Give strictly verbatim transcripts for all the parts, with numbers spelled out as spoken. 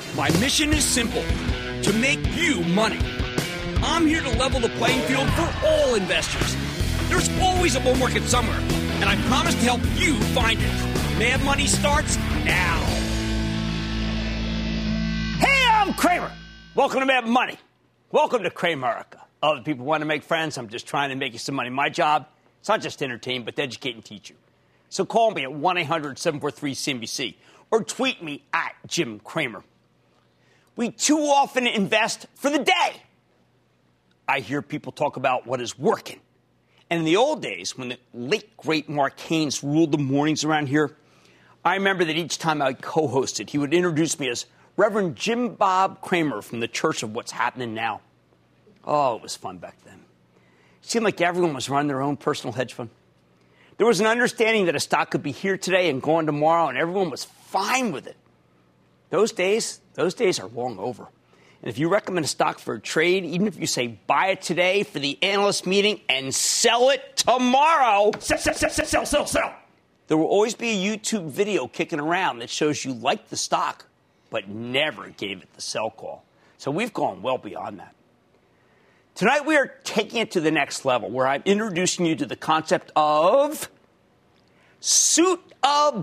My mission is simple, to make you money. I'm here to level the playing field for all investors. There's always a bull market somewhere, and I promise to help you find it. Mad Money starts now. Hey, I'm Cramer. Welcome to Mad Money. Welcome to Cramerica. Other people want to make friends. I'm just trying to make you some money. My job, it's not just to entertain, but to educate and teach you. So call me at one eight hundred seven four three C N B C or tweet me at Jim Cramer. We too often invest for the day. I hear people talk about what is working. And in the old days, when the late, great Mark Haynes ruled the mornings around here, I remember that each time I co-hosted, he would introduce me as Reverend Jim Bob Cramer from the Church of What's Happening Now. Oh, it was fun back then. It seemed like everyone was running their own personal hedge fund. There was an understanding that a stock could be here today and gone tomorrow, and everyone was fine with it. Those days, those days are long over. And if you recommend a stock for a trade, even if you say buy it today for the analyst meeting and sell it tomorrow, sell, sell, sell, sell, sell, sell. There will always be a YouTube video kicking around that shows you liked the stock, but never gave it the sell call. So we've gone well beyond that. Tonight, we are taking it to the next level, where I'm introducing you to the concept of suitability.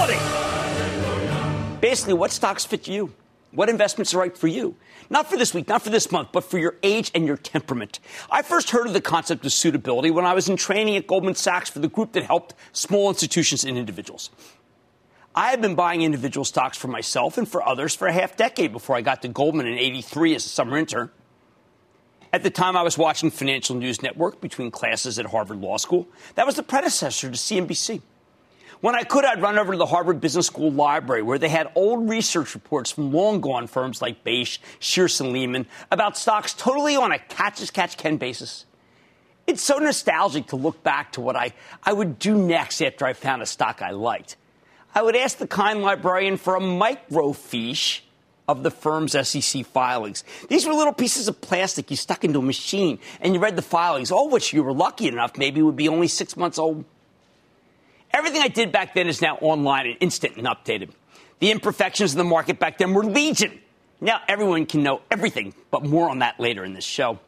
Basically, what stocks fit you? What investments are right for you? Not for this week, not for this month, but for your age and your temperament. I first heard of the concept of suitability when I was in training at Goldman Sachs for the group that helped small institutions and individuals. I had been buying individual stocks for myself and for others for a half decade before I got to Goldman in eighty-three as a summer intern. At the time, I was watching Financial News Network between classes at Harvard Law School. That was the predecessor to C N B C. When I could, I'd run over to the Harvard Business School library, where they had old research reports from long-gone firms like Bache, Shearson Lehman, about stocks totally on a catch-as-catch-can basis. It's so nostalgic to look back to what I, I would do next after I found a stock I liked. I would ask the kind librarian for a microfiche of the firm's S E C filings. These were little pieces of plastic you stuck into a machine, and you read the filings, all which you were lucky enough maybe would be only six months old. Everything I did back then is now online and instant and updated. The imperfections in the market back then were legion. Now everyone can know everything, but more on that later in this show.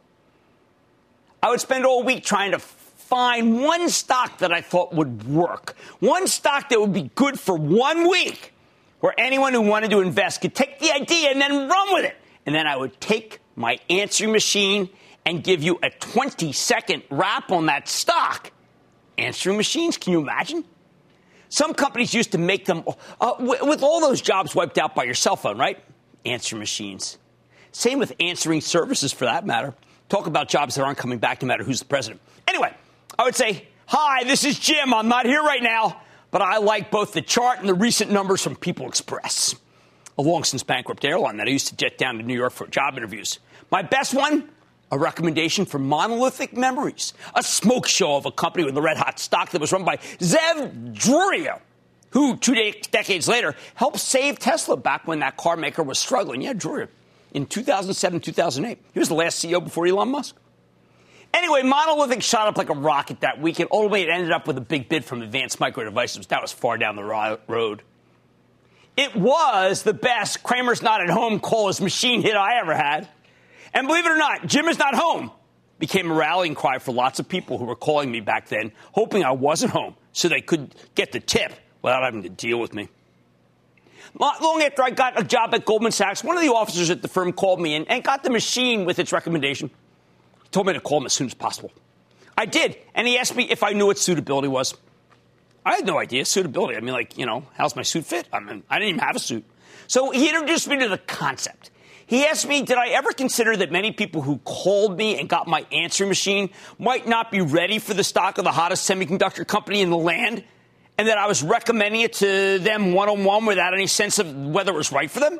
I would spend all week trying to find one stock that I thought would work, one stock that would be good for one week, where anyone who wanted to invest could take the idea and then run with it. And then I would take my answering machine and give you a twenty-second wrap on that stock. Answering machines, can you imagine? Some companies used to make them uh, w- with all those jobs wiped out by your cell phone, right? Answering machines. Same with answering services, for that matter. Talk about jobs that aren't coming back no matter who's the president. Anyway, I would say, hi, this is Jim. I'm not here right now. But I like both the chart and the recent numbers from People Express, a long-since bankrupt airline that I used to jet down to New York for job interviews. My best one, a recommendation for Monolithic Memories, a smoke show of a company with a red-hot stock that was run by Zev Druria, who two de- decades later helped save Tesla back when that car maker was struggling. Yeah, Druria, in two thousand seven, two thousand eight. He was the last C E O before Elon Musk. Anyway, Monolithic shot up like a rocket that weekend. Ultimately, it ended up with a big bid from Advanced Micro Devices. That was far down the road. It was the best Kramer's Not at Home call his machine hit I ever had. And believe it or not, Jim is not home became a rallying cry for lots of people who were calling me back then, hoping I wasn't home so they could get the tip without having to deal with me. Long after I got a job at Goldman Sachs, one of the officers at the firm called me and, and got the machine with its recommendation. Told me to call him as soon as possible. I did, and he asked me if I knew what suitability was. I had no idea. Suitability. I mean, like, you know, how's my suit fit? I mean, I didn't even have a suit. So he introduced me to the concept. He asked me, did I ever consider that many people who called me and got my answering machine might not be ready for the stock of the hottest semiconductor company in the land, and that I was recommending it to them one-on-one without any sense of whether it was right for them?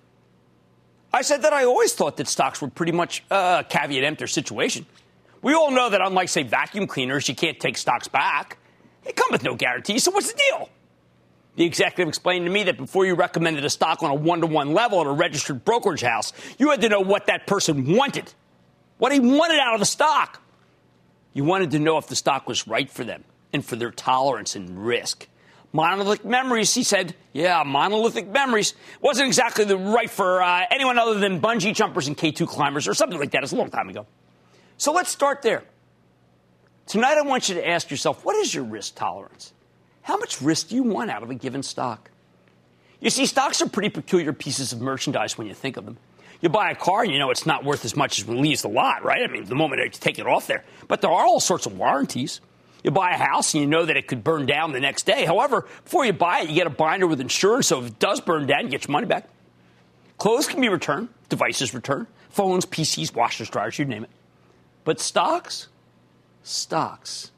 I said that I always thought that stocks were pretty much a caveat emptor situation. We all know that unlike, say, vacuum cleaners, you can't take stocks back. They come with no guarantee, so what's the deal? The executive explained to me that before you recommended a stock on a one-to-one level at a registered brokerage house, you had to know what that person wanted, what he wanted out of the stock. You wanted to know if the stock was right for them and for their tolerance and risk. Monolithic memories, he said. Yeah, monolithic memories. Wasn't exactly the right for uh, anyone other than bungee jumpers and K two climbers or something like that. It's a long time ago. So let's start there. Tonight I want you to ask yourself, what is your risk tolerance? How much risk do you want out of a given stock? You see, stocks are pretty peculiar pieces of merchandise when you think of them. You buy a car and you know it's not worth as much as when it leaves the lot, right? I mean, the moment you take it off there. But there are all sorts of warranties. You buy a house and you know that it could burn down the next day. However, before you buy it, you get a binder with insurance, so if it does burn down, you get your money back. Clothes can be returned, devices returned, phones, P Cs, washers, dryers, you name it. But stocks? Stocks.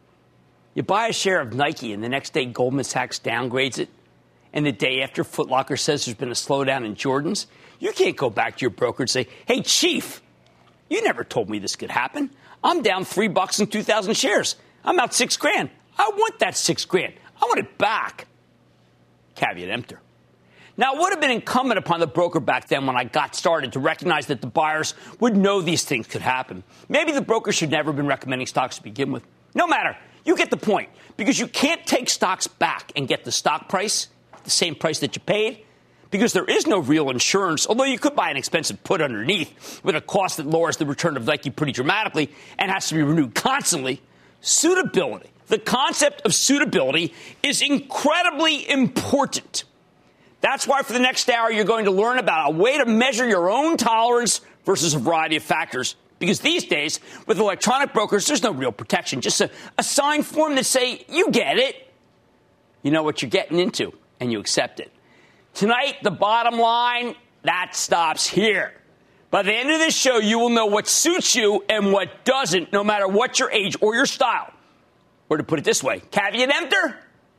You buy a share of Nike and the next day Goldman Sachs downgrades it, and the day after Foot Locker says there's been a slowdown in Jordans, you can't go back to your broker and say, hey, Chief, you never told me this could happen. I'm down three bucks in two thousand shares. I'm out six grand. I want that six grand. I want it back. Caveat emptor. Now, it would have been incumbent upon the broker back then when I got started to recognize that the buyers would know these things could happen. Maybe the broker should never have been recommending stocks to begin with. No matter. You get the point. Because you can't take stocks back and get the stock price, the same price that you paid, because there is no real insurance, although you could buy an expensive put underneath with a cost that lowers the return of Nike pretty dramatically and has to be renewed constantly. Suitability. The concept of suitability is incredibly important. That's why for the next hour, you're going to learn about a way to measure your own tolerance versus a variety of factors. Because these days, with electronic brokers, there's no real protection. Just a, a signed form that say, you get it. You know what you're getting into, and you accept it. Tonight, the bottom line, that stops here. By the end of this show, you will know what suits you and what doesn't, no matter what your age or your style. Or to put it this way, caveat emptor?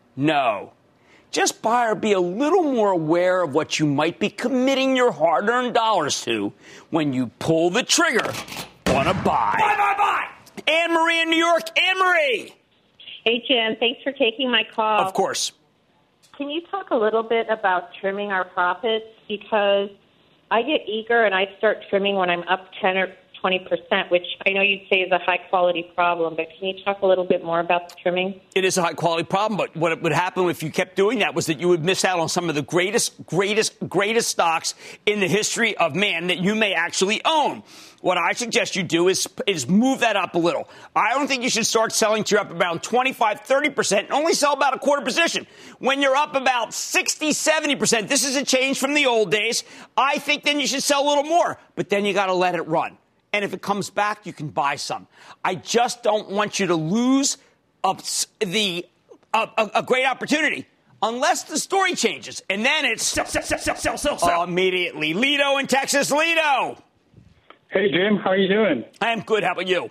No. Just buy or be a little more aware of what you might be committing your hard-earned dollars to when you pull the trigger on a buy. Buy, buy, buy! Anne-Marie in New York. Anne-Marie! Hey, Jim. Thanks for taking my call. Of course. Can you talk a little bit about trimming our profits? Because I get eager and I start trimming when I'm up ten or twenty percent, which I know you'd say is a high-quality problem. But can you talk a little bit more about the trimming? It is a high-quality problem, but what would happen if you kept doing that was that you would miss out on some of the greatest, greatest, greatest stocks in the history of man that you may actually own. What I suggest you do is, is move that up a little. I don't think you should start selling till you're up about twenty-five, thirty percent and only sell about a quarter position. When you're up about sixty, seventy percent, this is a change from the old days. I think then you should sell a little more, but then you got to let it run. And if it comes back, you can buy some. I just don't want you to lose a, the, a, a, a great opportunity unless the story changes. And then it's sell, sell, sell, sell, sell, sell, sell. Immediately. Lido in Texas. Lido. Hey, Jim. How are you doing? I'm good. How about you?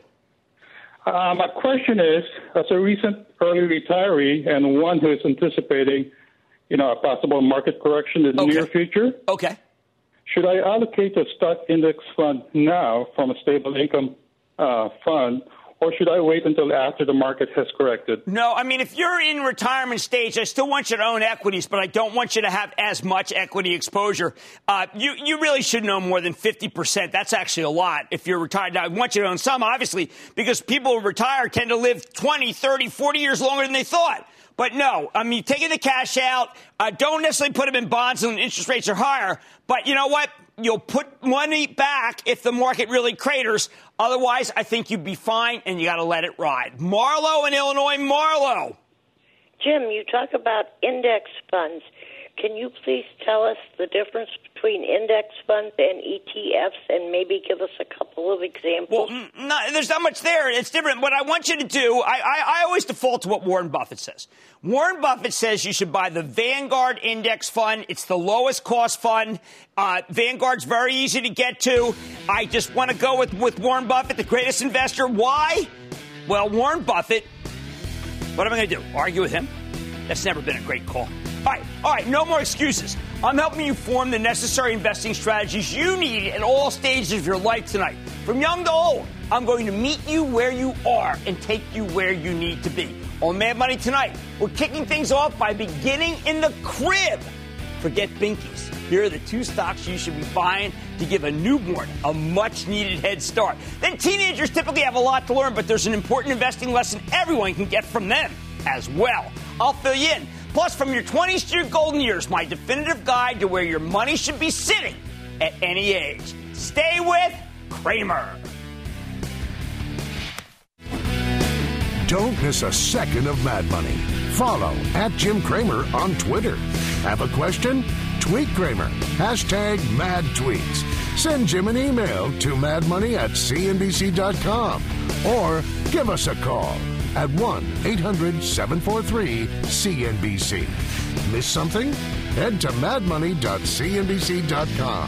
Uh, my question is, as a recent early retiree and one who is anticipating, you know, a possible market correction in the okay. near future, okay. should I allocate a stock index fund now from a stable income uh, fund, or should I wait until after the market has corrected? No, I mean, if you're in retirement stage, I still want you to own equities, but I don't want you to have as much equity exposure. Uh, you, you really should own more than fifty percent. That's actually a lot if you're retired. Now, I want you to own some, obviously, because people who retire tend to live twenty, thirty, forty years longer than they thought. But no, I mean, taking the cash out, uh, don't necessarily put them in bonds when interest rates are higher. But you know what? You'll put money back if the market really craters. Otherwise, I think you'd be fine, and you got to let it ride. Marlo in Illinois. Marlo. Jim, you talk about index funds. Can you please tell us the difference between index funds and E T Fs and maybe give us a couple of examples? Well, no, there's not much there. It's different. What I want you to do, I, I, I always default to what Warren Buffett says. Warren Buffett says you should buy the Vanguard Index Fund. It's the lowest cost fund. Uh, Vanguard's very easy to get to. I just want to go with, with Warren Buffett, the greatest investor. Why? Well, Warren Buffett, what am I going to do? Argue with him? That's never been a great call. All right, all right, no more excuses. I'm helping you form the necessary investing strategies you need at all stages of your life tonight. From young to old, I'm going to meet you where you are and take you where you need to be. On Mad Money tonight, we're kicking things off by beginning in the crib. Forget binkies. Here are the two stocks you should be buying to give a newborn a much-needed head start. Then teenagers typically have a lot to learn, but there's an important investing lesson everyone can get from them as well. I'll fill you in. Plus, from your twenties to your golden years, my definitive guide to where your money should be sitting at any age. Stay with Cramer. Don't miss a second of Mad Money. Follow at Jim Cramer on Twitter. Have a question? Tweet Cramer. Hashtag mad tweets. Send Jim an email to madmoney at c n b c dot com or give us a call at one eight hundred seven four three C N B C. Miss something? Head to mad money dot c n b c dot com.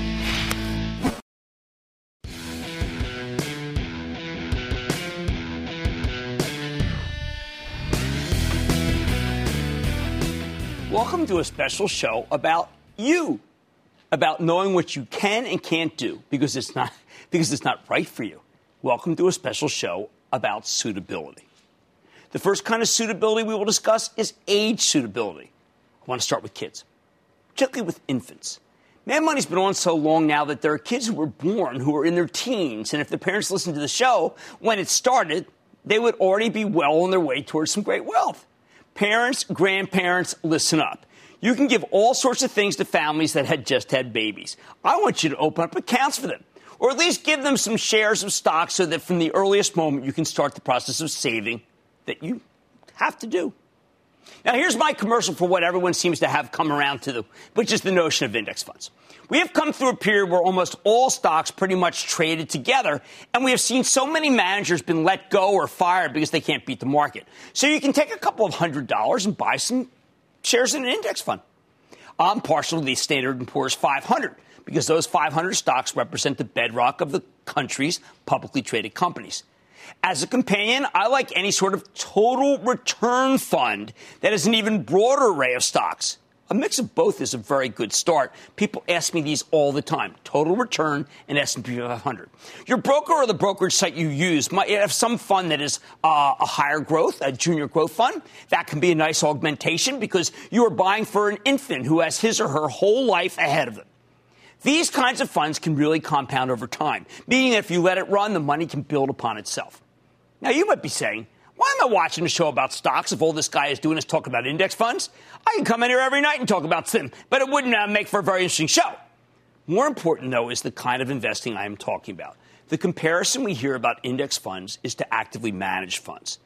Welcome to a special show about you, about knowing what you can and can't do because it's not because it's not right for you. Welcome to a special show about suitability. The first kind of suitability we will discuss is age suitability. I want to start with kids, particularly with infants. Mad Money's been on so long now that there are kids who were born who are in their teens, and if the parents listened to the show when it started, they would already be well on their way towards some great wealth. Parents, grandparents, listen up. You can give all sorts of things to families that had just had babies. I want you to open up accounts for them, or at least give them some shares of stock so that from the earliest moment you can start the process of saving that you have to do. Now, here's my commercial for what everyone seems to have come around to, which is the notion of index funds. We have come through a period where almost all stocks pretty much traded together, and we have seen so many managers been let go or fired because they can't beat the market. So you can take a couple of hundred dollars and buy some shares in an index fund. I'm partial to the Standard and Poor's five hundred because those five hundred stocks represent the bedrock of the country's publicly traded companies. As a companion, I like any sort of total return fund that has an even broader array of stocks. A mix of both is a very good start. People ask me these all the time. Total return and S and P five hundred. Your broker or the brokerage site you use might have some fund that is uh, a higher growth, a junior growth fund. That can be a nice augmentation because you are buying for an infant who has his or her whole life ahead of them. These kinds of funds can really compound over time, meaning that if you let it run, the money can build upon itself. Now, you might be saying, why am I watching a show about stocks if all this guy is doing is talking about index funds? I can come in here every night and talk about them, but it wouldn't uh, make for a very interesting show. More important, though, is the kind of investing I am talking about. The comparison we hear about index funds is to actively managed funds.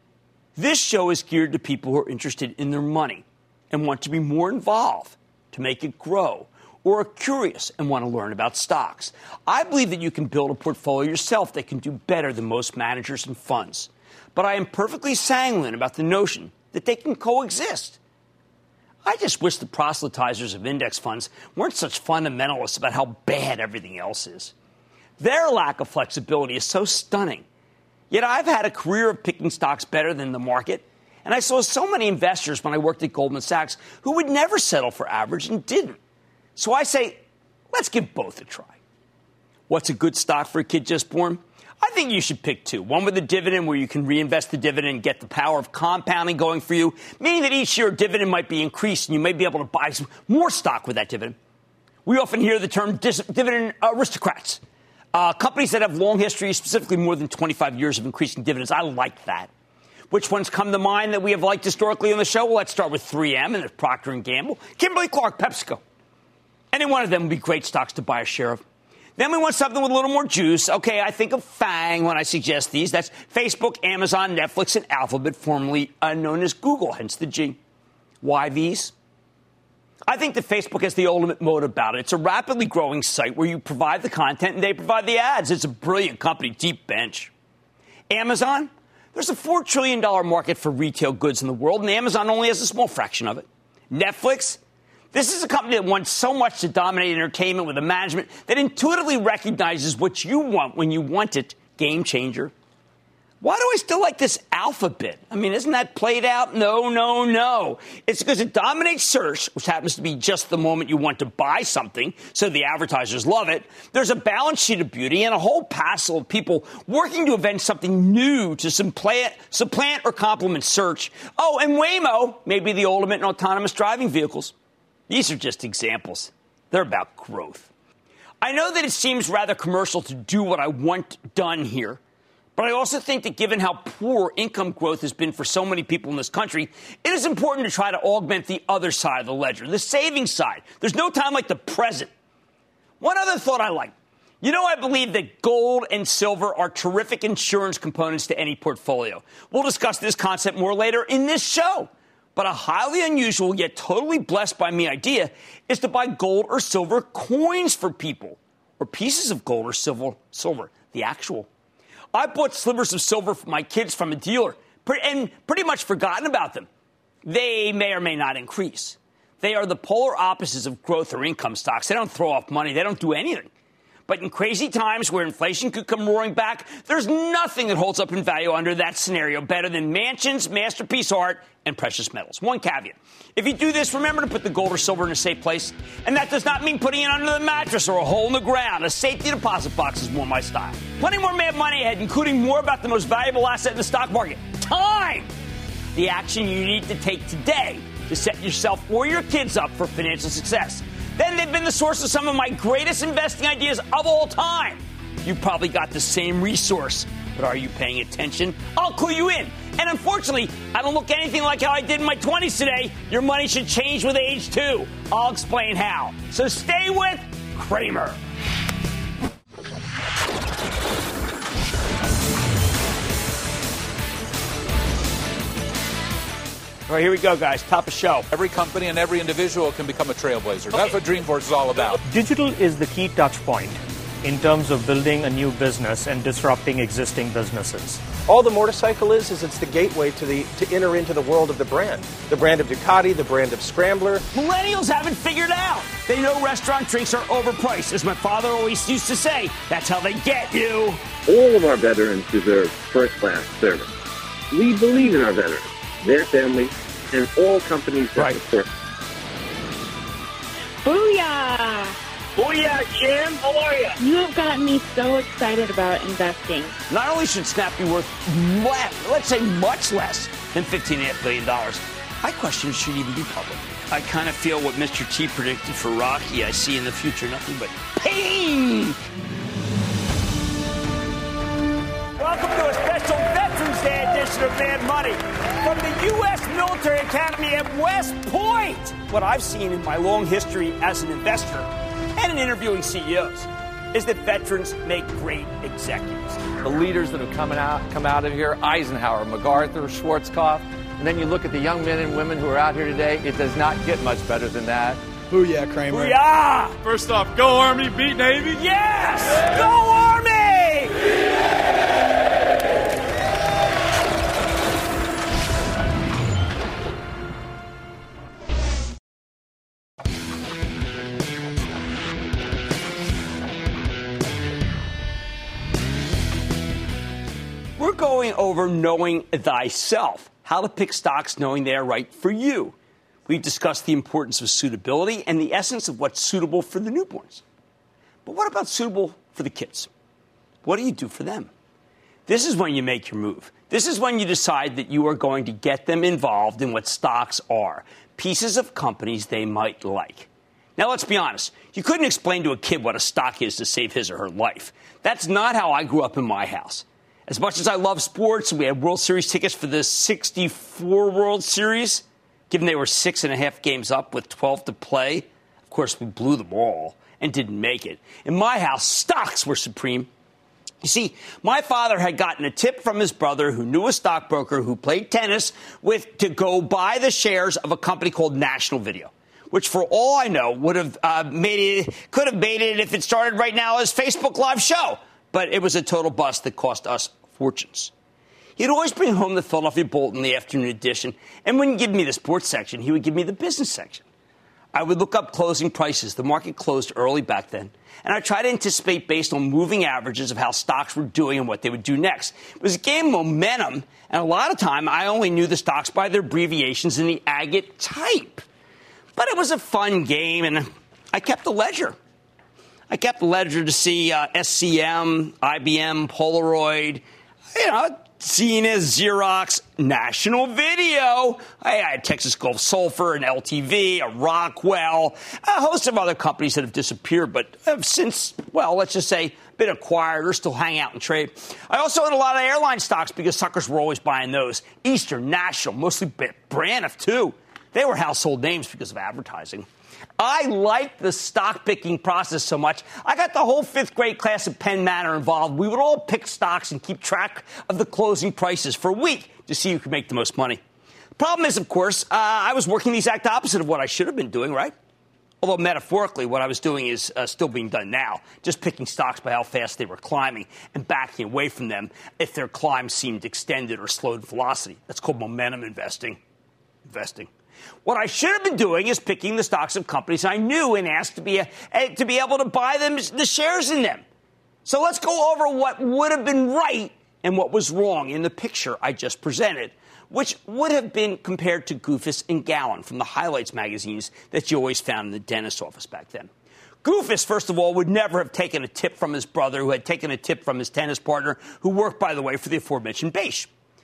This show is geared to people who are interested in their money and want to be more involved to make it grow, or are curious and want to learn about stocks. I believe that you can build a portfolio yourself that can do better than most managers and funds. But I am perfectly sanguine about the notion that they can coexist. I just wish the proselytizers of index funds weren't such fundamentalists about how bad everything else is. Their lack of flexibility is so stunning. Yet I've had a career of picking stocks better than the market, and I saw so many investors when I worked at Goldman Sachs who would never settle for average and didn't. So I say, let's give both a try. What's a good stock for a kid just born? I think you should pick two. One with a dividend where you can reinvest the dividend and get the power of compounding going for you, meaning that each year a dividend might be increased and you may be able to buy some more stock with that dividend. We often hear the term dis- dividend aristocrats, uh, companies that have long history, specifically more than twenty-five years of increasing dividends. I like that. Which ones come to mind that we have liked historically on the show? Well, let's start with three M and Procter and Gamble, Kimberly-Clark, PepsiCo. Any one of them would be great stocks to buy a share of. Then we want something with a little more juice. Okay, I think of FANG when I suggest these. That's Facebook, Amazon, Netflix, and Alphabet, formerly uh, known as Google, hence the G. Why these? I think that Facebook has the ultimate mode about it. It's a rapidly growing site where you provide the content and they provide the ads. It's a brilliant company, deep bench. Amazon? There's a four trillion dollars market for retail goods in the world, and Amazon only has a small fraction of it. Netflix? This is a company that wants so much to dominate entertainment with a management that intuitively recognizes what you want when you want it. Game changer. Why do I still like this Alphabet? I mean, isn't that played out? No, no, no. It's because it dominates search, which happens to be just the moment you want to buy something, so the advertisers love it. There's a balance sheet of beauty and a whole passel of people working to invent something new to supplant, supplant or complement search. Oh, and Waymo may be the ultimate in autonomous driving vehicles. These are just examples. They're about growth. I know that it seems rather commercial to do what I want done here, But I also think that given how poor income growth has been for so many people in this country, it is important to try to augment the other side of the ledger, the savings side. There's no time like the present. One other thought I like. You know, I believe that gold and silver are terrific insurance components to any portfolio. We'll discuss this concept more later in this show. But a highly unusual yet totally blessed by me idea is to buy gold or silver coins for people, or pieces of gold or silver, silver, the actual. I bought slivers of silver for my kids from a dealer and pretty much forgotten about them. They may or may not increase. They are the polar opposites of growth or income stocks. They don't throw off money. They don't do anything. But in crazy times where inflation could come roaring back, there's nothing that holds up in value under that scenario better than mansions, masterpiece art, and precious metals. One caveat. If you do this, remember to put the gold or silver in a safe place. And that does not mean putting it under the mattress or a hole in the ground. A safety deposit box is more my style. Plenty more Mad Money ahead, including more about the most valuable asset in the stock market. Time! The action you need to take today to set yourself or your kids up for financial success. Then they've been the source of some of my greatest investing ideas of all time. You've probably got the same resource, but are you paying attention? I'll clue you in. And unfortunately, I don't look anything like how I did in my twenties today. Your money should change with age, too. I'll explain how. So stay with Cramer. All right, here we go, guys. Top of show. Every company and every individual can become a trailblazer. Okay. That's what Dreamforce is all about. Digital is the key touch point in terms of building a new business and disrupting existing businesses. All the motorcycle is, is it's the gateway to the to enter into the world of the brand. The brand of Ducati, the brand of Scrambler. Millennials haven't figured out. They know restaurant drinks are overpriced. As my father always used to say, that's how they get you. All of our veterans deserve first-class service. We believe in our veterans, their families, and all companies that right. support them. Booyah! Booyah, Jim. How are you? You have gotten me so excited about investing. Not only should Snap be worth, less, let's say much less than fifteen point five billion dollars, I question it should even be public. I kind of feel what Mister T predicted for Rocky. I see in the future nothing but pain. Welcome to a special Veterans Day edition of Mad Money from the U S Military Academy at West Point. What I've seen in my long history as an investor and in interviewing C E Os is that veterans make great executives. The leaders that have come out, come out of here, Eisenhower, MacArthur, Schwarzkopf, and then you look at the young men and women who are out here today, it does not get much better than that. Booyah, Cramer. Booyah! First off, go Army, beat Navy. Yes! Yeah! Go Army! We're going over knowing thyself, how to pick stocks knowing they are right for you. We've discussed the importance of suitability and the essence of what's suitable for the newborns. But what about suitable for the kids? What do you do for them? This is when you make your move. This is when you decide that you are going to get them involved in what stocks are, pieces of companies they might like. Now, let's be honest. You couldn't explain to a kid what a stock is to save his or her life. That's not how I grew up in my house. As much as I love sports, we had World Series tickets for the sixty-four World Series, given they were six and a half games up with twelve to play. Of course, we blew them all and didn't make it. In my house, stocks were supreme. You see, my father had gotten a tip from his brother who knew a stockbroker who played tennis with to go buy the shares of a company called National Video, which for all I know would have uh, made it, could have made it if it started right now as Facebook Live show. But it was a total bust that cost us fortunes. He'd always bring home the Philadelphia Bolt in the afternoon edition, and wouldn't give me the sports section. He would give me the business section. I would look up closing prices. The market closed early back then, and I tried to anticipate based on moving averages of how stocks were doing and what they would do next. It was a game of momentum, and a lot of time I only knew the stocks by their abbreviations in the agate type. But it was a fun game, and I kept a ledger. I kept a ledger to see uh, S C M, I B M, Polaroid, you know, Zenith, Xerox, National Video. I had Texas Gulf Sulphur, an L T V, a Rockwell, a host of other companies that have disappeared, but have since, well, let's just say, been acquired or still hang out and trade. I also own a lot of airline stocks because suckers were always buying those. Eastern, National, mostly Braniff, too. They were household names because of advertising. I liked the stock picking process so much, I got the whole fifth grade class at Penn Manor involved. We would all pick stocks and keep track of the closing prices for a week to see who could make the most money. The problem is, of course, uh, I was working the exact opposite of what I should have been doing, right? Although metaphorically, what I was doing is uh, still being done now, just picking stocks by how fast they were climbing and backing away from them if their climb seemed extended or slowed velocity. That's called momentum investing. Investing. What I should have been doing is picking the stocks of companies I knew and asked to be, a, to be able to buy them, the shares in them. So let's go over what would have been right and what was wrong in the picture I just presented, which would have been compared to Goofus and Gowan from the Highlights magazines that you always found in the dentist's office back then. Goofus, first of all, would never have taken a tip from his brother, who had taken a tip from his tennis partner, who worked, by the way, for the aforementioned Beige.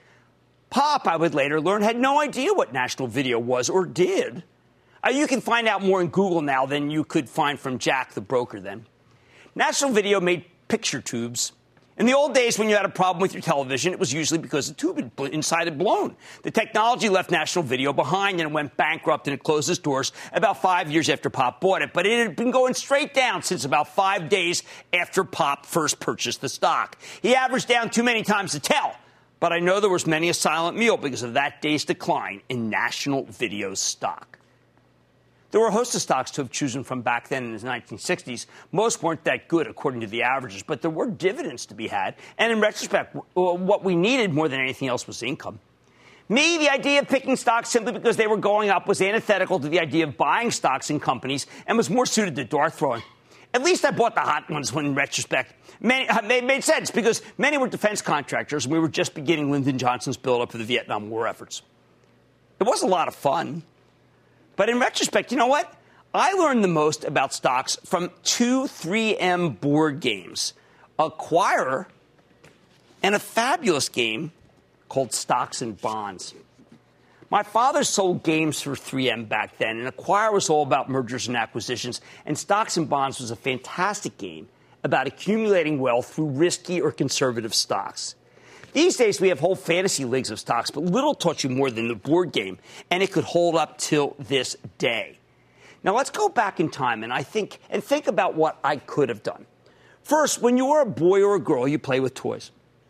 Pop, I would later learn, had no idea what National Video was or did. Uh, you can find out more in Google now than you could find from Jack, the broker, then. National Video made picture tubes. In the old days, when you had a problem with your television, it was usually because the tube had, inside had blown. The technology left National Video behind, and it went bankrupt, and it closed its doors about five years after Pop bought it. But it had been going straight down since about five days after Pop first purchased the stock. He averaged down too many times to tell. But I know there was many a silent meal because of that day's decline in National Video's stock. There were a host of stocks to have chosen from back then in the nineteen sixties. Most weren't that good, according to the averages, but there were dividends to be had. And in retrospect, what we needed more than anything else was income. Me, the idea of picking stocks simply because they were going up was antithetical to the idea of buying stocks in companies and was more suited to dart throwing. At least I bought the hot ones when, in retrospect, many, uh, made, made sense because many were defense contractors and we were just beginning Lyndon Johnson's buildup of the Vietnam War efforts. It was a lot of fun. But in retrospect, you know what? I learned the most about stocks from two three M board games, Acquirer and a fabulous game called Stocks and Bonds. My father sold games for three M back then, and Acquire was all about mergers and acquisitions, and Stocks and Bonds was a fantastic game about accumulating wealth through risky or conservative stocks. These days, we have whole fantasy leagues of stocks, but little taught you more than the board game, and it could hold up till this day. Now, let's go back in time, and I think and think about what I could have done. First, when you were a boy or a girl, you play with toys.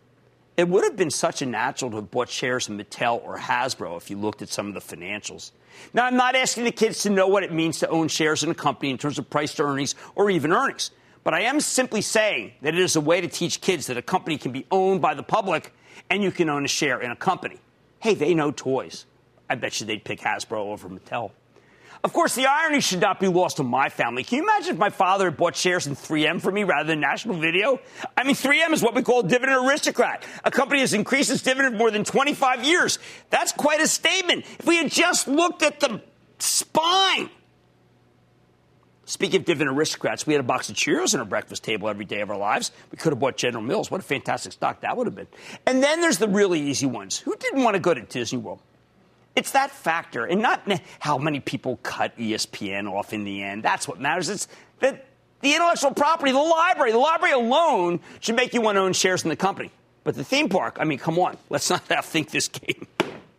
It would have been such a natural to have bought shares in Mattel or Hasbro if you looked at some of the financials. Now, I'm not asking the kids to know what it means to own shares in a company in terms of price to earnings or even earnings. But I am simply saying that it is a way to teach kids that a company can be owned by the public and you can own a share in a company. Hey, they know toys. I bet you they'd pick Hasbro over Mattel. Of course, the irony should not be lost on my family. Can you imagine if my father had bought shares in three M for me rather than National Video? I mean, three M is what we call a dividend aristocrat. A company has increased its dividend for more than twenty-five years. That's quite a statement. If we had just looked at the spine. Speaking of dividend aristocrats, we had a box of Cheerios on our breakfast table every day of our lives. We could have bought General Mills. What a fantastic stock that would have been. And then there's the really easy ones. Who didn't want to go to Disney World? It's that factor, and not how many people cut E S P N off in the end. That's what matters. It's the, the intellectual property, the library. The library alone should make you want to own shares in the company. But the theme park, I mean, come on. Let's not outthink this game.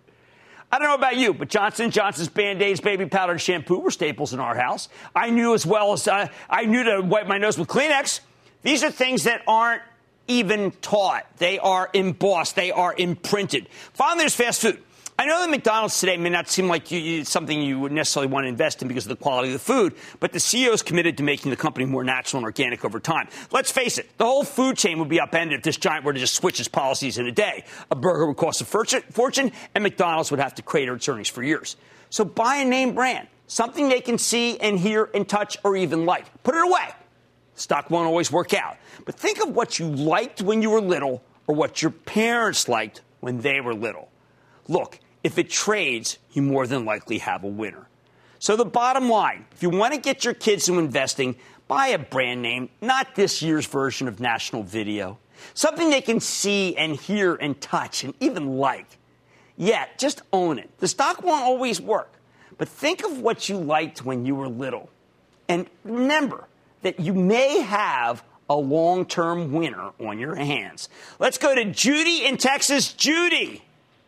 I don't know about you, but Johnson and Johnson's Band-Aids, baby powder, and shampoo were staples in our house. I knew as well as uh, I knew to wipe my nose with Kleenex. These are things that aren't even taught. They are embossed. They are imprinted. Finally, there's fast food. I know that McDonald's today may not seem like you, you, something you would necessarily want to invest in because of the quality of the food, but the C E O is committed to making the company more natural and organic over time. Let's face it, the whole food chain would be upended if this giant were to just switch its policies in a day. A burger would cost a fortune, and McDonald's would have to crater its earnings for years. So buy a name brand, something they can see and hear and touch or even like. Put it away. Stock won't always work out. But think of what you liked when you were little or what your parents liked when they were little. Look, if it trades, you more than likely have a winner. So the bottom line, if you want to get your kids into investing, buy a brand name, not this year's version of National Video. Something they can see and hear and touch and even like. Yeah, just own it. The stock won't always work. But think of what you liked when you were little. And remember that you may have a long-term winner on your hands. Let's go to Judy in Texas. Judy.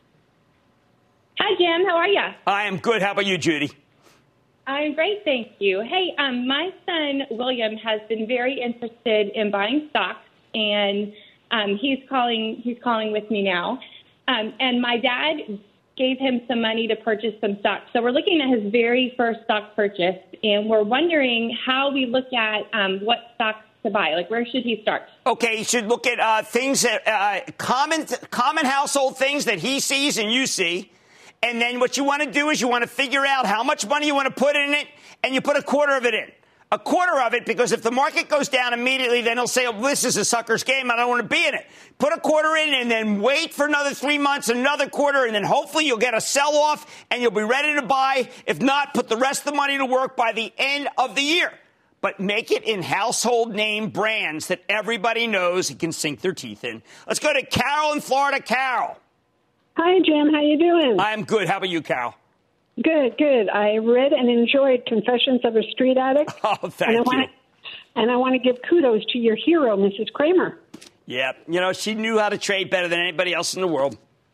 Hi, Jim. How are you? I am good. How about you, Judy? I'm great, thank you. Hey, um, my son, William, has been very interested in buying stocks, and um, he's calling He's calling with me now. Um, and my dad gave him some money to purchase some stocks. So we're looking at his very first stock purchase, and we're wondering how we look at um, what stocks to buy. Like, where should he start? Okay, you should look at uh, things that uh, common common household things that he sees and you see. And then what you want to do is you want to figure out how much money you want to put in it, and you put a quarter of it in. A quarter of it, because if the market goes down immediately, then he'll say, oh, this is a sucker's game. I don't want to be in it. Put a quarter in and then wait for another three months, another quarter, and then hopefully you'll get a sell-off and you'll be ready to buy. If not, put the rest of the money to work by the end of the year. But make it in household name brands that everybody knows and can sink their teeth in. Let's go to Carol in Florida. Carol. Hi, Jim. How you doing? I'm good. How about you, Carol? Good, good. I read and enjoyed Confessions of a Street Addict. Oh, thank and I you. Want to, and I want to give kudos to your hero, Missus Kramer. Yeah, you know, she knew how to trade better than anybody else in the world.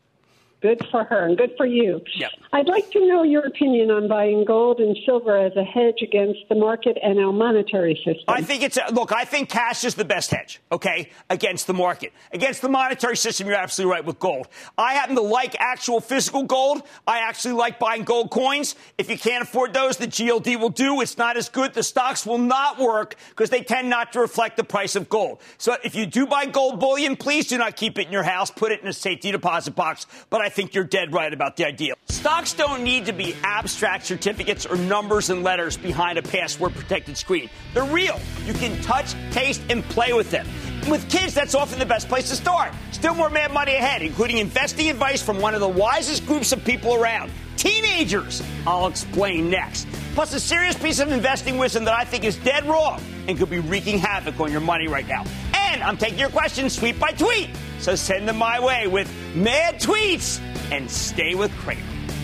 Good for her and good for you. Yep. I'd like to know your opinion on buying gold and silver as a hedge against the market and our monetary system. I think it's a, look, I think cash is the best hedge, okay, against the market. Against the monetary system, you're absolutely right with gold. I happen to like actual physical gold. I actually like buying gold coins. If you can't afford those, the G L D will do. It's not as good. The stocks will not work because they tend not to reflect the price of gold. So if you do buy gold bullion, please do not keep it in your house. Put it in a safety deposit box. But I think you're dead right about the idea. Stocks don't need to be abstract certificates or numbers and letters behind a password-protected screen. They're real. You can touch, taste, and play with them. With kids, that's often the best place to start. Still more Mad Money ahead, including investing advice from one of the wisest groups of people around. Teenagers. I'll explain next. Plus a serious piece of investing wisdom that I think is dead wrong and could be wreaking havoc on your money right now. And I'm taking your questions tweet by tweet. So send them my way with Mad Tweets and stay with Kramer.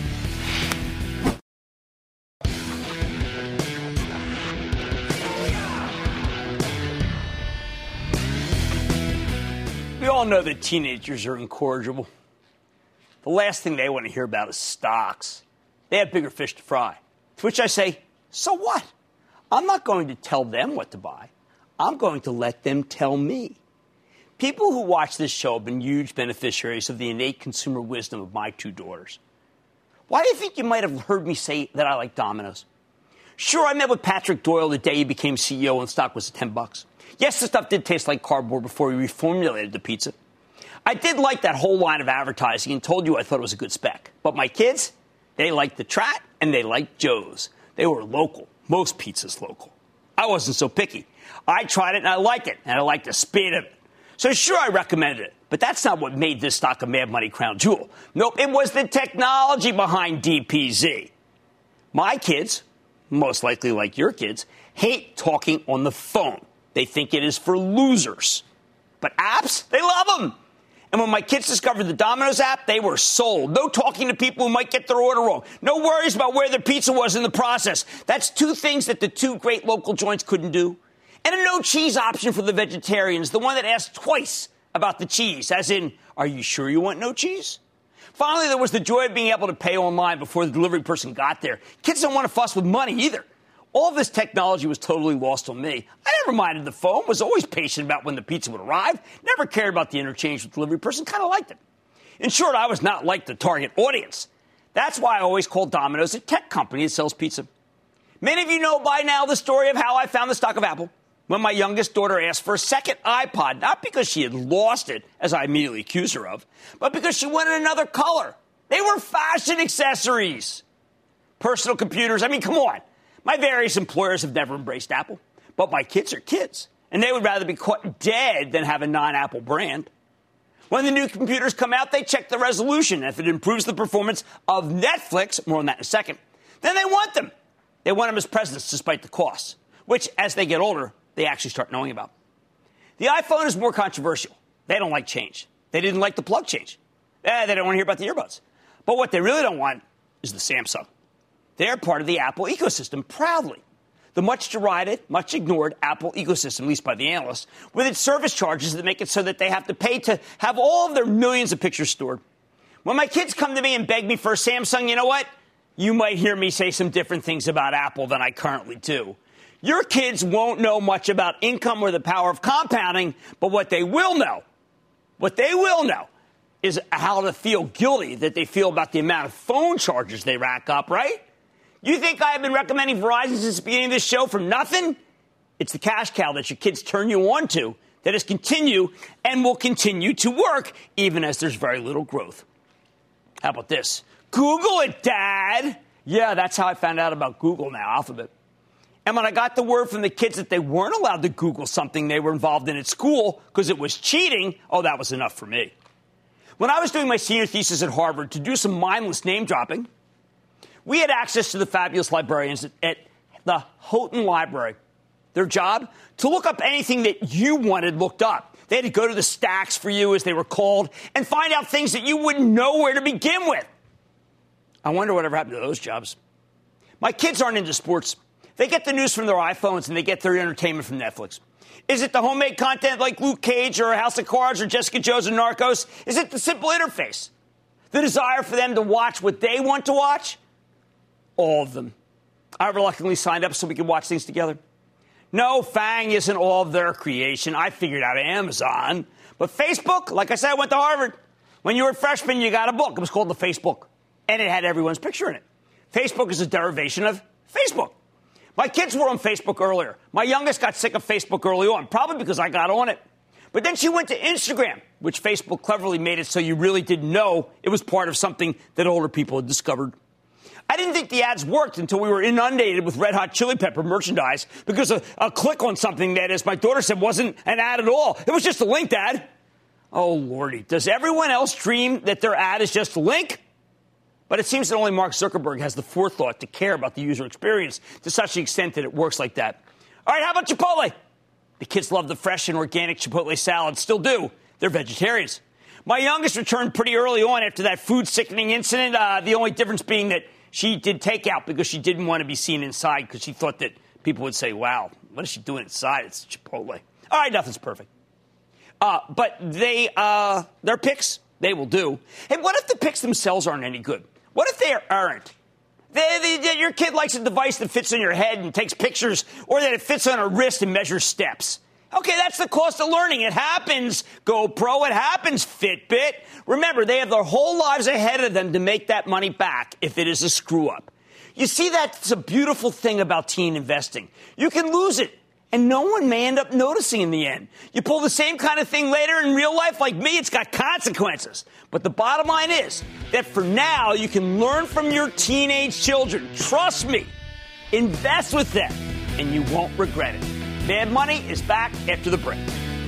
We all know that teenagers are incorrigible. The last thing they want to hear about is stocks. They have bigger fish to fry. To which I say, so what? I'm not going to tell them what to buy. I'm going to let them tell me. People who watch this show have been huge beneficiaries of the innate consumer wisdom of my two daughters. Why do you think you might have heard me say that I like Domino's? Sure, I met with Patrick Doyle the day he became C E O and stock was at ten bucks. Yes, the stuff did taste like cardboard before we reformulated the pizza. I did like that whole line of advertising and told you I thought it was a good spec. But my kids, they liked the Trat and they liked Joe's. They were local. Most pizza's local. I wasn't so picky. I tried it and I liked it, and I liked the speed of it. So sure, I recommended it, but that's not what made this stock a Mad Money crown jewel. Nope, it was the technology behind D P Z. My kids, most likely like your kids, hate talking on the phone. They think it is for losers. But apps, they love them. And when my kids discovered the Domino's app, they were sold. No talking to people who might get their order wrong. No worries about where their pizza was in the process. That's two things that the two great local joints couldn't do. And a no cheese option for the vegetarians, the one that asked twice about the cheese, as in, are you sure you want no cheese? Finally, there was the joy of being able to pay online before the delivery person got there. Kids don't want to fuss with money either. All of this technology was totally lost on me. I never minded the phone, was always patient about when the pizza would arrive, never cared about the interchange with the delivery person, kind of liked it. In short, I was not like the target audience. That's why I always call Domino's a tech company that sells pizza. Many of you know by now the story of how I found the stock of Apple. When my youngest daughter asked for a second iPod, not because she had lost it, as I immediately accused her of, but because she wanted another color. They were fashion accessories. Personal computers, I mean, come on. My various employers have never embraced Apple, but my kids are kids, and they would rather be caught dead than have a non-Apple brand. When the new computers come out, they check the resolution. If it improves the performance of Netflix, more on that in a second, then they want them. They want them as presents despite the costs, which, as they get older, they actually start knowing about. The iPhone is more controversial. They don't like change. They didn't like the plug change. Eh, they don't want to hear about the earbuds. But what they really don't want is the Samsung. They're part of the Apple ecosystem proudly. The much derided, much ignored Apple ecosystem, at least by the analysts, with its service charges that make it so that they have to pay to have all of their millions of pictures stored. When my kids come to me and beg me for a Samsung, you know what? You might hear me say some different things about Apple than I currently do. Your kids won't know much about income or the power of compounding, but what they will know, what they will know is how to feel guilty that they feel about the amount of phone charges they rack up, right? You think I have been recommending Verizon since the beginning of this show for nothing? It's the cash cow that your kids turn you on to that has continued and will continue to work even as there's very little growth. How about this? Google it, Dad. Yeah, that's how I found out about Google now, Alphabet. And when I got the word from the kids that they weren't allowed to Google something they were involved in at school because it was cheating, oh, that was enough for me. When I was doing my senior thesis at Harvard to do some mindless name dropping, we had access to the fabulous librarians at, at the Houghton Library. Their job? To look up anything that you wanted looked up. They had to go to the stacks for you, as they were called, and find out things that you wouldn't know where to begin with. I wonder whatever happened to those jobs. My kids aren't into sports. They get the news from their iPhones, and they get their entertainment from Netflix. Is it the homemade content like Luke Cage or House of Cards or Jessica Jones or Narcos? Is it the simple interface? The desire for them to watch what they want to watch? All of them. I reluctantly signed up so we could watch things together. No, Fang isn't all of their creation. I figured out Amazon. But Facebook, like I said, I went to Harvard. When you were a freshman, you got a book. It was called The Facebook. And it had everyone's picture in it. Facebook is a derivation of Facebook. My kids were on Facebook earlier. My youngest got sick of Facebook early on, probably because I got on it. But then she went to Instagram, which Facebook cleverly made it so you really didn't know it was part of something that older people had discovered. I didn't think the ads worked until we were inundated with Red Hot Chili Pepper merchandise because a, a click on something that, as my daughter said, wasn't an ad at all. It was just a link, Dad. Oh, Lordy. Does everyone else dream that their ad is just a link? But it seems that only Mark Zuckerberg has the forethought to care about the user experience to such an extent that it works like that. All right, how about Chipotle? The kids love the fresh and organic Chipotle salad. Still do. They're vegetarians. My youngest returned pretty early on after that food sickening incident, uh, the only difference being that she did takeout because she didn't want to be seen inside because she thought that people would say, wow, what is she doing inside? It's Chipotle. All right, nothing's perfect. Uh, but they, uh, their picks, they will do. Hey, what if the picks themselves aren't any good? What if they aren't? They, they, your kid likes a device that fits on your head and takes pictures, or that it fits on a wrist and measures steps. Okay, that's the cost of learning. It happens, GoPro. It happens, Fitbit. Remember, they have their whole lives ahead of them to make that money back if it is a screw-up. You see, that's a beautiful thing about teen investing. You can lose it, and no one may end up noticing in the end. You pull the same kind of thing later in real life like me, it's got consequences. But the bottom line is that for now, you can learn from your teenage children. Trust me. Invest with them, and you won't regret it. Mad Money is back after the break.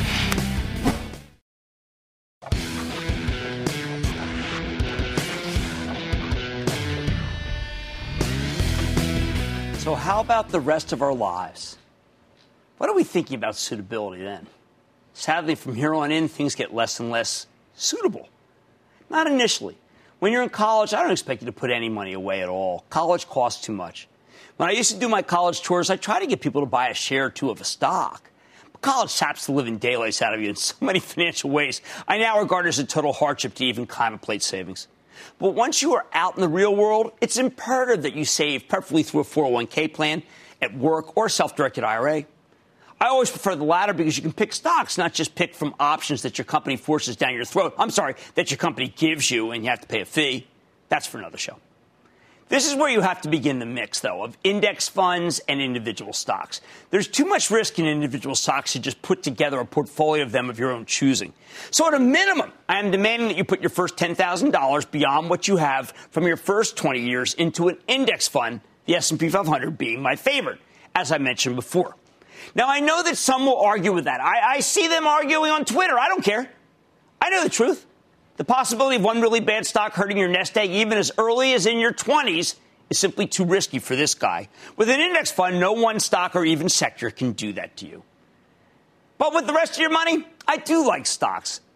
So how about the rest of our lives? What are we thinking about suitability then? Sadly, from here on in, things get less and less suitable. Not initially. When you're in college, I don't expect you to put any money away at all. College costs too much. When I used to do my college tours, I tried to get people to buy a share or two of a stock. But college saps the living daylights out of you in so many financial ways. I now regard it as a total hardship to even contemplate savings. But once you are out in the real world, it's imperative that you save, preferably through a four oh one k plan, at work, or self-directed I R A. I always prefer the latter because you can pick stocks, not just pick from options that your company forces down your throat. I'm sorry, that your company gives you and you have to pay a fee. That's for another show. This is where you have to begin the mix, though, of index funds and individual stocks. There's too much risk in individual stocks to just put together a portfolio of them of your own choosing. So at a minimum, I am demanding that you put your first ten thousand dollars beyond what you have from your first twenty years into an index fund, the S and P five hundred being my favorite, as I mentioned before. Now, I know that some will argue with that. I, I see them arguing on Twitter. I don't care. I know the truth. The possibility of one really bad stock hurting your nest egg even as early as in your twenties is simply too risky for this guy. With an index fund, no one stock or even sector can do that to you. But with the rest of your money, I do like stocks.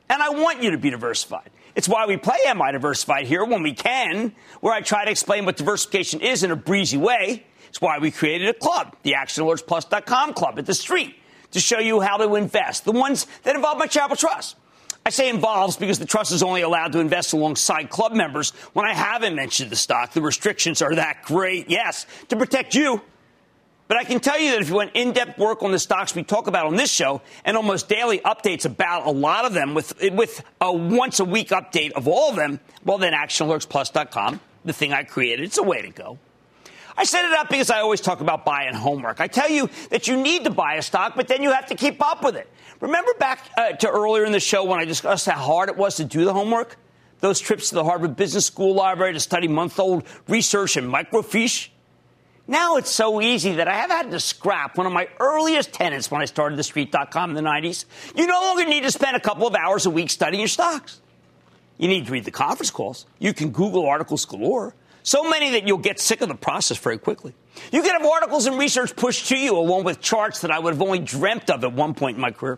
And I want you to be diversified. It's why we play Am I Diversified here when we can, where I try to explain what diversification is in a breezy way. It's why we created a club, the Action Alerts Plus dot com club at the street, to show you how to invest, the ones that involve my Charitable Trust. I say involves because the trust is only allowed to invest alongside club members when I haven't mentioned the stock. The restrictions are that great, yes, to protect you. But I can tell you that if you want in-depth work on the stocks we talk about on this show and almost daily updates about a lot of them with with a once-a-week update of all of them, well, then Action Alerts Plus dot com, the thing I created, it's a way to go. I set it up because I always talk about buying homework. I tell you that you need to buy a stock, but then you have to keep up with it. Remember back uh, to earlier in the show when I discussed how hard it was to do the homework? Those trips to the Harvard Business School library to study month-old research and microfiche? Now it's so easy that I have had to scrap one of my earliest tenets when I started the street dot com in the nineties. You no longer need to spend a couple of hours a week studying your stocks. You need to read the conference calls. You can Google articles galore. So many that you'll get sick of the process very quickly. You can have articles and research pushed to you along with charts that I would have only dreamt of at one point in my career.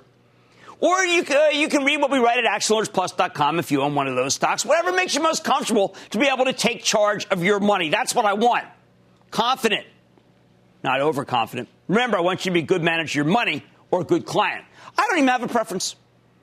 Or you can, uh, you can read what we write at Action Alerts Plus dot com if you own one of those stocks. Whatever makes you most comfortable to be able to take charge of your money. That's what I want. Confident, not overconfident. Remember, I want you to be a good manager of your money or a good client. I don't even have a preference.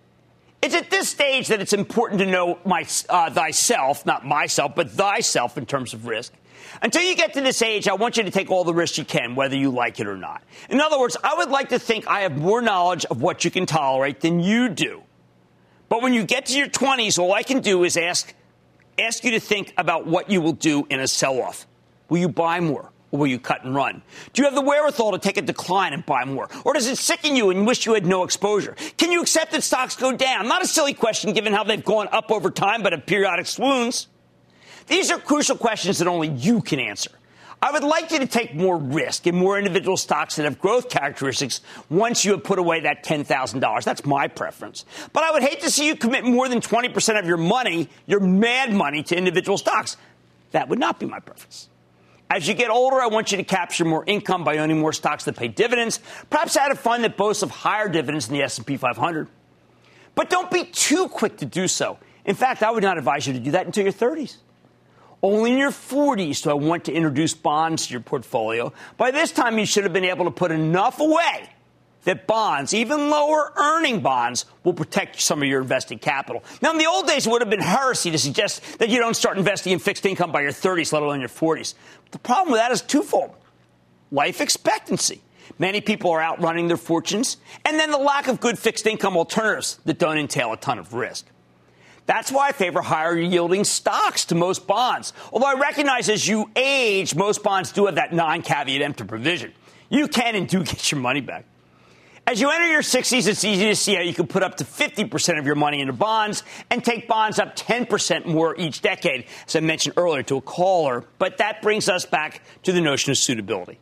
It's at this stage that it's important to know my, uh, thyself, not myself, but thyself in terms of risk. Until you get to this age, I want you to take all the risks you can, whether you like it or not. In other words, I would like to think I have more knowledge of what you can tolerate than you do. But when you get to your twenties, all I can do is ask, ask you to think about what you will do in a sell-off. Will you buy more, or will you cut and run? Do you have the wherewithal to take a decline and buy more? Or does it sicken you and wish you had no exposure? Can you accept that stocks go down? Not a silly question given how they've gone up over time, but at periodic swoons. These are crucial questions that only you can answer. I would like you to take more risk in more individual stocks that have growth characteristics once you have put away that ten thousand dollars. That's my preference. But I would hate to see you commit more than twenty percent of your money, your mad money, to individual stocks. That would not be my preference. As you get older, I want you to capture more income by owning more stocks that pay dividends, perhaps add a fund that boasts of higher dividends than the S and P five hundred. But don't be too quick to do so. In fact, I would not advise you to do that until your thirties. Only in your forties do I want to introduce bonds to your portfolio. By this time, you should have been able to put enough away that bonds, even lower earning bonds, will protect some of your invested capital. Now, in the old days, it would have been heresy to suggest that you don't start investing in fixed income by your thirties, let alone your forties. But the problem with that is twofold. Life expectancy. Many people are outrunning their fortunes. And then the lack of good fixed income alternatives that don't entail a ton of risk. That's why I favor higher yielding stocks to most bonds. Although I recognize as you age, most bonds do have that non-caveat emptor provision. You can and do get your money back. As you enter your sixties, it's easy to see how you can put up to fifty percent of your money into bonds and take bonds up ten percent more each decade, as I mentioned earlier to a caller. But that brings us back to the notion of suitability.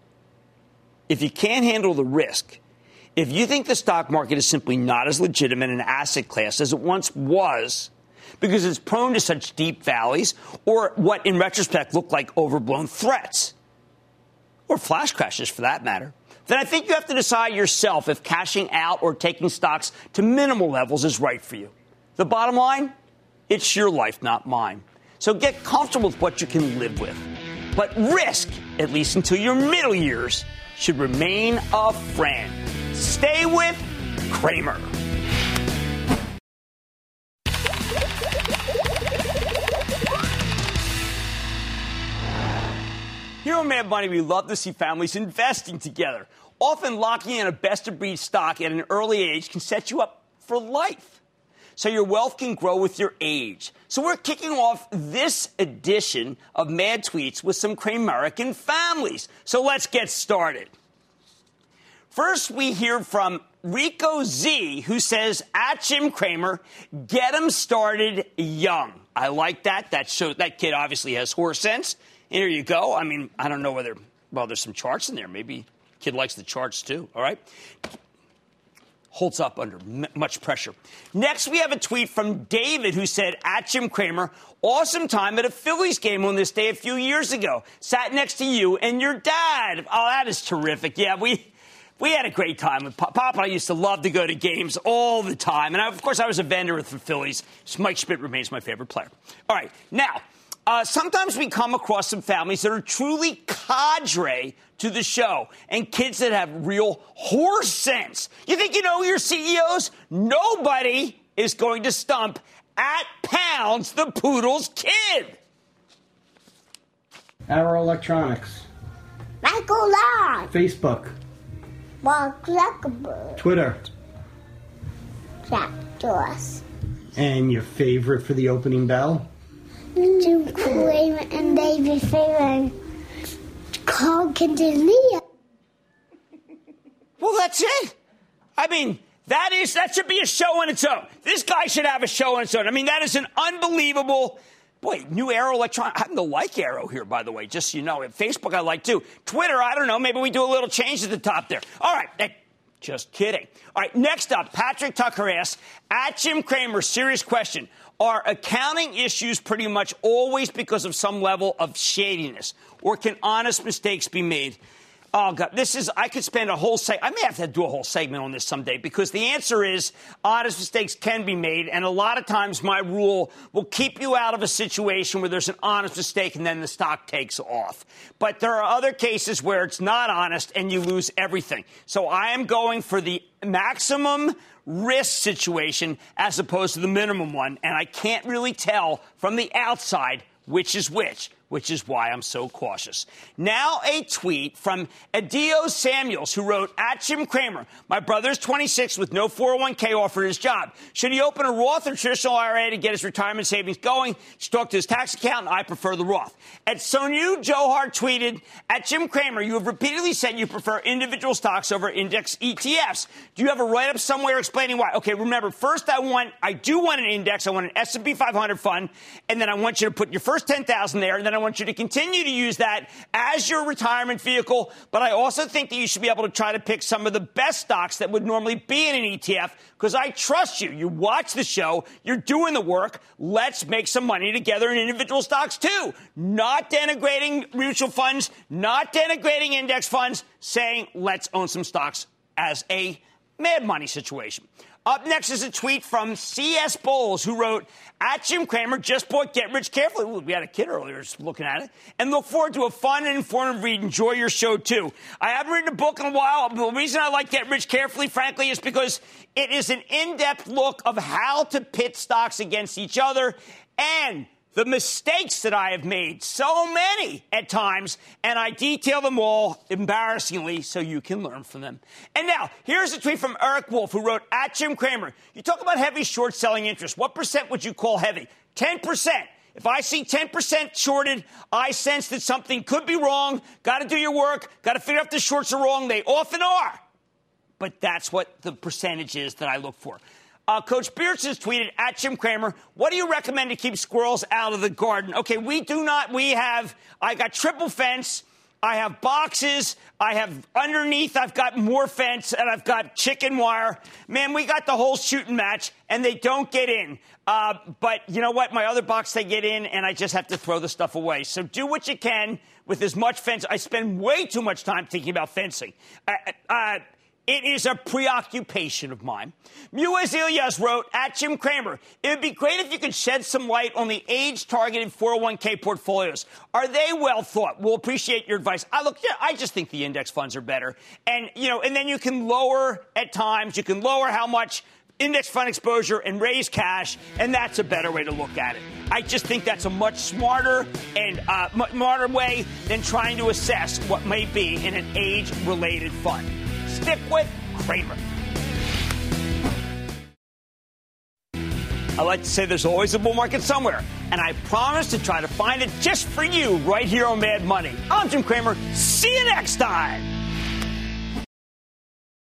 If you can't handle the risk, if you think the stock market is simply not as legitimate an asset class as it once was, because it's prone to such deep valleys, or what in retrospect look like overblown threats, or flash crashes for that matter, then I think you have to decide yourself if cashing out or taking stocks to minimal levels is right for you. The bottom line, it's your life, not mine. So get comfortable with what you can live with. But risk, at least until your middle years, should remain a friend. Stay with Cramer. Here on Mad Money, we love to see families investing together. Often locking in a best-of-breed stock at an early age can set you up for life, so your wealth can grow with your age. So we're kicking off this edition of Mad Tweets with some Cramerican families. So let's get started. First, we hear from Rico Z, who says, at Jim Cramer, get him started young. I like that. That shows that kid obviously has horse sense. Here you go. I mean, I don't know whether, well, there's some charts in there. Maybe kid likes the charts too. All right. Holds up under m- much pressure. Next, we have a tweet from David who said, at Jim Cramer, awesome time at a Phillies game on this day a few years ago. Sat next to you and your dad. Oh, that is terrific. Yeah, we, we had a great time. With Pop, Pop and I used to love to go to games all the time. And, I, of course, I was a vendor with the Phillies. Mike Schmidt remains my favorite player. All right, now, uh, sometimes we come across some families that are truly cadre to the show and kids that have real horse sense. You think you know your C E Os? Nobody is going to stump at Pounds the Poodle's kid. Arrow Electronics. Michael Law. Facebook. Mark Zuckerberg. Twitter. Jack Doss. And your favorite for the opening bell? Jim Cramer and David Faber and Carl Quintanilla. Well, that's it. I mean, that is that should be a show on its own. This guy should have a show on its own. I mean, that is an unbelievable... Boy, new Arrow Electronics. I happen to like Arrow here, by the way, just so you know. At Facebook, I like too. Twitter, I don't know. Maybe we do a little change at the top there. All right. Hey, just kidding. All right. Next up, Patrick Tucker asks, at Jim Cramer, serious question. Are accounting issues pretty much always because of some level of shadiness? Or can honest mistakes be made? Oh, God, this is, I could spend a whole segment, I may have to do a whole segment on this someday, because the answer is honest mistakes can be made, and a lot of times my rule will keep you out of a situation where there's an honest mistake and then the stock takes off. But there are other cases where it's not honest and you lose everything. So I am going for the maximum risk situation as opposed to the minimum one, and I can't really tell from the outside which is which. Which is why I'm so cautious. Now a tweet from Adio Samuels, who wrote, at Jim Cramer, my brother's twenty-six with no four oh one k offered his job. Should he open a Roth or traditional I R A to get his retirement savings going? Just talk to his tax accountant. I prefer the Roth. At Sonyu Johar tweeted, at Jim Cramer, you have repeatedly said you prefer individual stocks over index E T Fs. Do you have a write-up somewhere explaining why? Okay, remember, first I want, I do want an index. I want an S and P five hundred fund, and then I want you to put your first ten thousand there, and then I want you to continue to use that as your retirement vehicle. But I also think that you should be able to try to pick some of the best stocks that would normally be in an E T F, because I trust you. You watch the show. You're doing the work. Let's make some money together in individual stocks, too. Not denigrating mutual funds, not denigrating index funds, saying let's own some stocks as a mad money situation. Up next is a tweet from C S Bowles, who wrote, at Jim Cramer, just bought Get Rich Carefully. Ooh, we had a kid earlier just looking at it. And look forward to a fun and informative read. Enjoy your show, too. I haven't written a book in a while. The reason I like Get Rich Carefully, frankly, is because it is an in-depth look of how to pit stocks against each other and the mistakes that I have made, so many at times, and I detail them all embarrassingly so you can learn from them. And now, here's a tweet from Eric Wolf, who wrote, at Jim Cramer, you talk about heavy short selling interest. What percent would you call heavy? ten percent. If I see ten percent shorted, I sense that something could be wrong. Got to do your work. Got to figure out if the shorts are wrong. They often are. But that's what the percentage is that I look for. Uh, Coach Beards has tweeted, at Jim Cramer, what do you recommend to keep squirrels out of the garden? Okay, we do not, we have, I got triple fence, I have boxes, I have underneath, I've got more fence, and I've got chicken wire. Man, we got the whole shooting match, and they don't get in. Uh, but you know what? My other box, they get in, and I just have to throw the stuff away. So do what you can with as much fence. I spend way too much time thinking about fencing. Uh, uh, It is a preoccupation of mine. Muaz Ilyas wrote, at Jim Cramer, it would be great if you could shed some light on the age-targeted four oh one k portfolios. Are they well thought? We'll appreciate your advice. I look, yeah, I just think the index funds are better. And, you know, and then you can lower at times, you can lower how much index fund exposure and raise cash, and that's a better way to look at it. I just think that's a much smarter and uh, much smarter way than trying to assess what may be in an age-related fund. Stick with Cramer. I like to say there's always a bull market somewhere, and I promise to try to find it just for you right here on Mad Money. I'm Jim Cramer. See you next time.